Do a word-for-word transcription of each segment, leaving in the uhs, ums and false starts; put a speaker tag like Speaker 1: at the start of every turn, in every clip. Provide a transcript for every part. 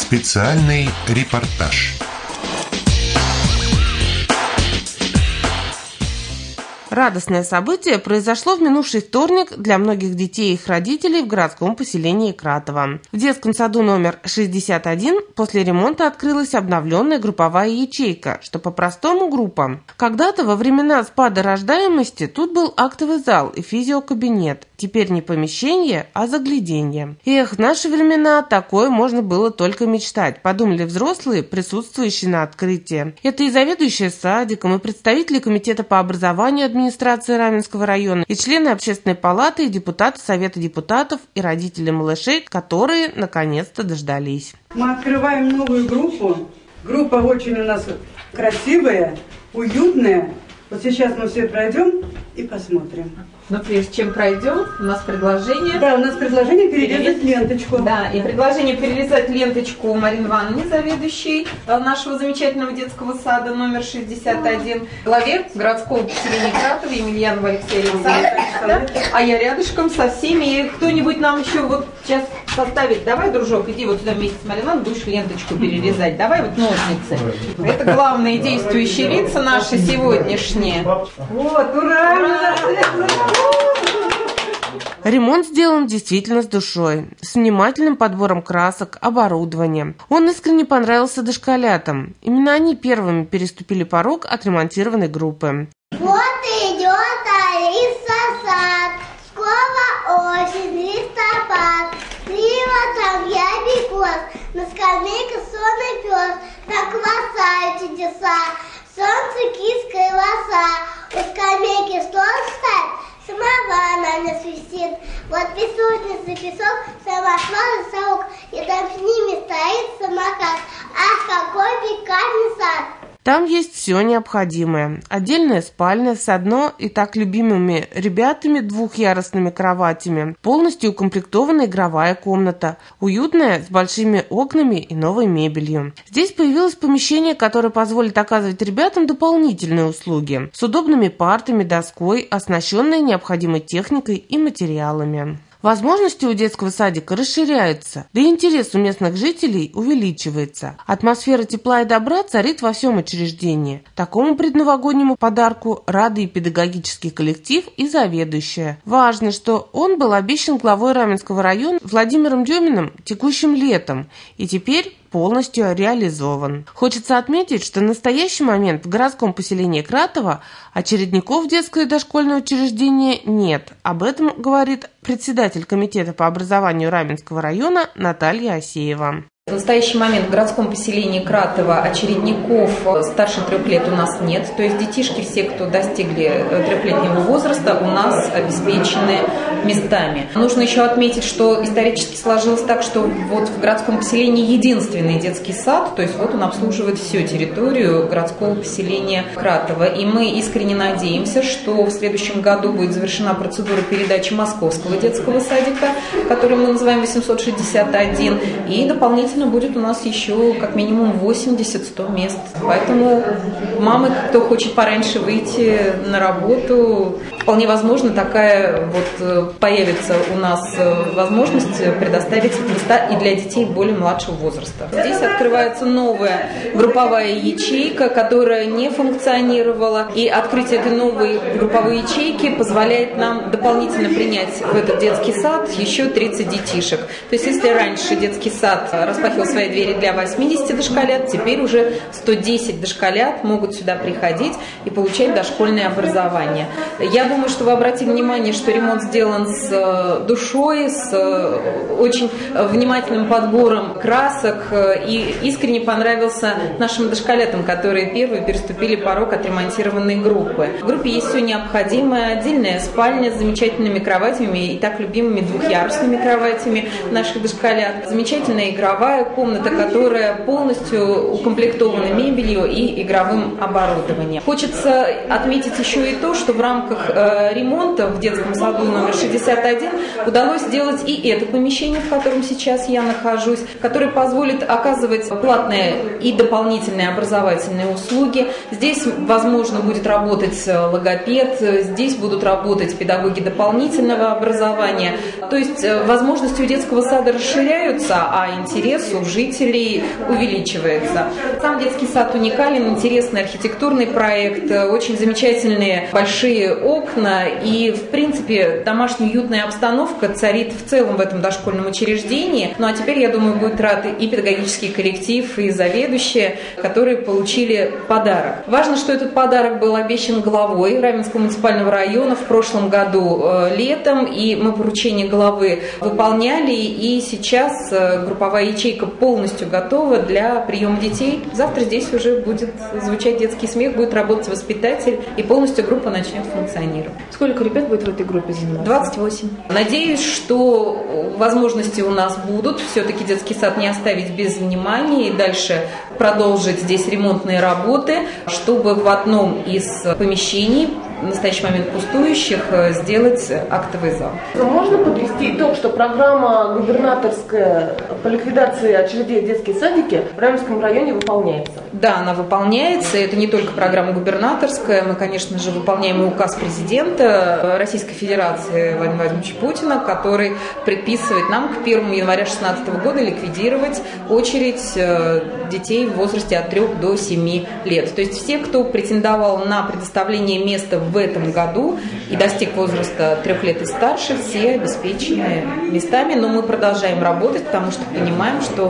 Speaker 1: Специальный репортаж.
Speaker 2: Радостное событие произошло в минувший вторник для многих детей и их родителей в городском поселении Кратово. В детском саду номер шестьдесят один после ремонта открылась обновленная групповая ячейка, что по-простому группа. Когда-то во времена спада рождаемости тут был актовый зал и физиокабинет. Теперь не помещение, а загляденье. Эх, в наши времена такое можно было только мечтать, подумали взрослые, присутствующие на открытии. Это и заведующая садиком, и представители комитета по образованию администрации Раменского района, и члены общественной палаты, и депутаты Совета депутатов, и родители малышей, которые наконец-то дождались.
Speaker 3: Мы открываем новую группу. Группа очень у нас красивая, уютная. Вот сейчас мы все пройдем и посмотрим.
Speaker 4: Но прежде чем пройдем, у нас предложение...
Speaker 3: Да, у нас предложение перерезать ленточку.
Speaker 4: Да, и предложение перерезать ленточку Марины Ивановны, заведующей нашего замечательного детского сада номер шестьдесят один, главе городского поселения Кратово Емельянова Алексея Александровича. А я рядышком со всеми. И кто-нибудь нам еще вот сейчас составит. Давай, дружок, иди вот сюда вместе с Мариной Ивановной, будешь ленточку перерезать. Давай вот ножницы. Это главные действующие лица наши сегодняшние.
Speaker 3: Вот, ура! Ура!
Speaker 2: Ремонт сделан действительно с душой, с внимательным подбором красок, оборудования. Он искренне понравился дошколятам. Именно они первыми переступили порог отремонтированной группы.
Speaker 5: Вот идет Алиса сад, скоро осень, листопад, слива там я бегос, на скамейке сон и пес, так кваса чудеса, солнце киска и лоса, у скамейки стол встать, самовар на меня свистит, вот песочница песок, самосвал и совок, и там с ними стоит самокат, ах, какой пикантный сад!
Speaker 2: Там есть все необходимое. Отдельная спальня с одно и так любимыми ребятами двухъярусными кроватями, полностью укомплектованная игровая комната, уютная, с большими окнами и новой мебелью. Здесь появилось помещение, которое позволит оказывать ребятам дополнительные услуги, с удобными партами, доской, оснащенной необходимой техникой и материалами. Возможности у детского садика расширяются, да и интерес у местных жителей увеличивается. Атмосфера тепла и добра царит во всем учреждении. Такому предновогоднему подарку рады и педагогический коллектив, и заведующая. Важно, что он был обещан главой Раменского района Владимиром Деминым текущим летом, и теперь полностью реализован. Хочется отметить, что в настоящий момент в городском поселении Кратово очередников в детское и дошкольное учреждение нет. Об этом говорит председатель комитета по образованию Раменского района Наталья Асеева.
Speaker 4: В настоящий момент в городском поселении Кратово очередников старше трех лет у нас нет. То есть детишки, все, кто достигли трехлетнего возраста, у нас обеспечены местами. Нужно еще отметить, что исторически сложилось так, что вот в городском поселении единственный детский сад, то есть вот он обслуживает всю территорию городского поселения Кратово. И мы искренне надеемся, что в следующем году будет завершена процедура передачи московского детского садика, который мы называем восемьсот шестьдесят один, и дополнительно будет у нас еще как минимум восемьдесят-сто мест. Поэтому мамы, кто хочет пораньше выйти на работу, вполне возможно, такая вот появится у нас возможность предоставить места и для детей более младшего возраста. Здесь открывается новая групповая ячейка, которая не функционировала. И открытие этой новой групповой ячейки позволяет нам дополнительно принять в этот детский сад еще тридцать детишек. То есть если раньше детский сад распахивал свои двери для восьмидесяти дошколят, теперь уже сто десять дошколят могут сюда приходить и получать дошкольное образование. Я думаю, что вы обратили внимание, что ремонт сделан с душой, с очень внимательным подбором красок, и искренне понравился нашим дошколятам, которые первые переступили порог отремонтированной группы. В группе есть все необходимое: отдельная спальня с замечательными кроватями и так любимыми двухъярусными кроватями наших дошколят, замечательная игровая комната, которая полностью укомплектована мебелью и игровым оборудованием. Хочется отметить еще и то, что в рамках ремонта в детском саду номер шестьдесят один удалось сделать и это помещение, в котором сейчас я нахожусь, которое позволит оказывать платные и дополнительные образовательные услуги. Здесь, возможно, будет работать логопед, здесь будут работать педагоги дополнительного образования. То есть возможности у детского сада расширяются, а интерес у жителей увеличивается. Сам детский сад уникален, интересный архитектурный проект, очень замечательные большие окна и, в принципе, домашняя уютная обстановка царит в целом в этом дошкольном учреждении. Ну а теперь, я думаю, будет рад и педагогический коллектив, и заведующие, которые получили подарок. Важно, что этот подарок был обещан главой Раменского муниципального района в прошлом году э, летом, и мы поручение главы выполняли, и сейчас э, групповая ячейка полностью готова для приема детей. Завтра здесь уже будет звучать детский смех, будет работать воспитатель, и полностью группа начнет функционировать.
Speaker 6: Сколько ребят будет в этой группе заниматься?
Speaker 4: двадцать восемь. Надеюсь, что возможности у нас будут. Все-таки детский сад не оставить без внимания и дальше продолжить здесь ремонтные работы, чтобы в одном из помещений, в настоящий момент пустующих, сделать актовый зал.
Speaker 6: Можно подвести итог, что программа губернаторская по ликвидации очередей в детские садики в Раменском районе выполняется?
Speaker 4: Да, она выполняется. Это не только программа губернаторская. Мы, конечно же, выполняем и указ президента Российской Федерации Владимира Владимировича Путина, который предписывает нам к первому января две тысячи шестнадцатого года ликвидировать очередь детей в возрасте от трёх до семи лет. То есть все, кто претендовал на предоставление места в этом году и достиг возраста трех лет и старше, все обеспечены местами. Но мы продолжаем работать, потому что понимаем, что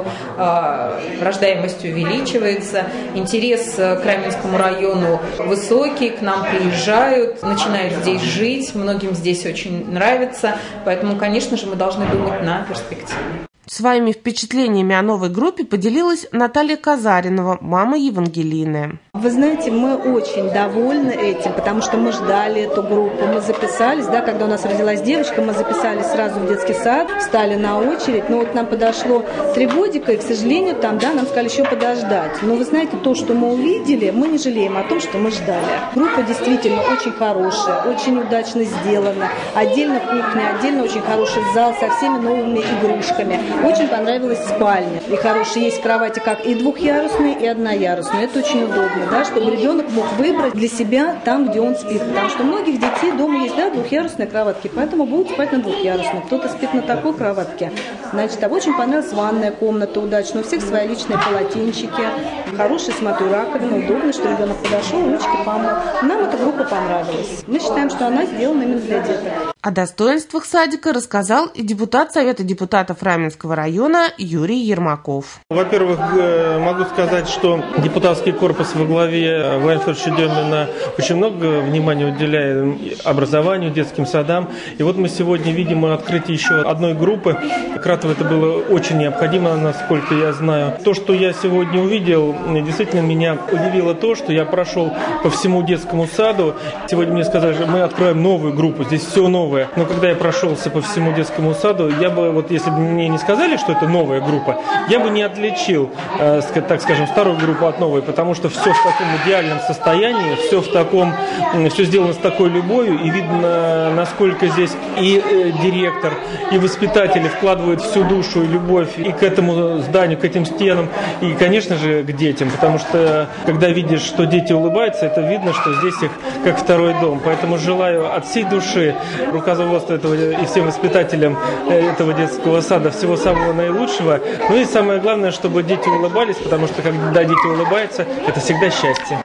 Speaker 4: э, рождаемость увеличивается, интерес к Раменскому району высокий, к нам приезжают, начинают здесь жить, многим здесь очень нравится, поэтому, конечно же, мы должны думать на перспективу.
Speaker 2: Своими впечатлениями о новой группе поделилась Наталья Казаринова, мама Евангелины.
Speaker 7: Вы знаете, мы очень довольны этим, потому что мы ждали эту группу, мы записались, да, когда у нас родилась девочка, мы записались сразу в детский сад, встали на очередь, но вот нам подошло три годика, и, к сожалению, там, да, нам сказали еще подождать. Но вы знаете, то, что мы увидели, мы не жалеем о том, что мы ждали. Группа действительно очень хорошая, очень удачно сделана, отдельно кухня, отдельно очень хороший зал со всеми новыми игрушками. Очень понравилась спальня. И хорошие есть кровати как и двухъярусные, и одноярусные. Это очень удобно, да, чтобы ребенок мог выбрать для себя там, где он спит. Потому что у многих детей дома есть, да, двухъярусные кроватки, поэтому будут спать на двухъярусной. Кто-то спит на такой кроватке. Значит, а очень понравилась ванная комната удачно. У всех свои личные полотенчики. Хороший, смотрю, раковина. Удобно, что ребенок подошел, ручки помыл. Нам эта группа понравилась. Мы считаем, что она сделана именно для деток.
Speaker 2: О достоинствах садика рассказал и депутат Совета депутатов Раменского района Юрий Ермаков.
Speaker 8: Во-первых, могу сказать, что депутатский корпус во главе Владимира Федоровича Демина очень много внимания уделяет образованию, детским садам. И вот мы сегодня видим открытие еще одной группы. Кратово это было очень необходимо, насколько я знаю. То, что я сегодня увидел, действительно меня удивило то, что я прошел по всему детскому саду. Сегодня мне сказали, что мы откроем новую группу, здесь все новое. Но когда я прошелся по всему детскому саду, я бы, вот если бы мне не сказали, что это новая группа, я бы не отличил, э, так скажем, старую группу от новой, потому что все в таком идеальном состоянии, все в таком, все сделано с такой любовью, и видно, насколько здесь и э, директор, и воспитатели вкладывают всю душу и любовь и к этому зданию, к этим стенам, и, конечно же, к детям, потому что, когда видишь, что дети улыбаются, это видно, что здесь их как второй дом. Поэтому желаю от всей души руководству этого и всем воспитателям этого детского сада всего самого наилучшего. Ну и самое главное, чтобы дети улыбались, потому что когда дети улыбаются, это всегда счастье.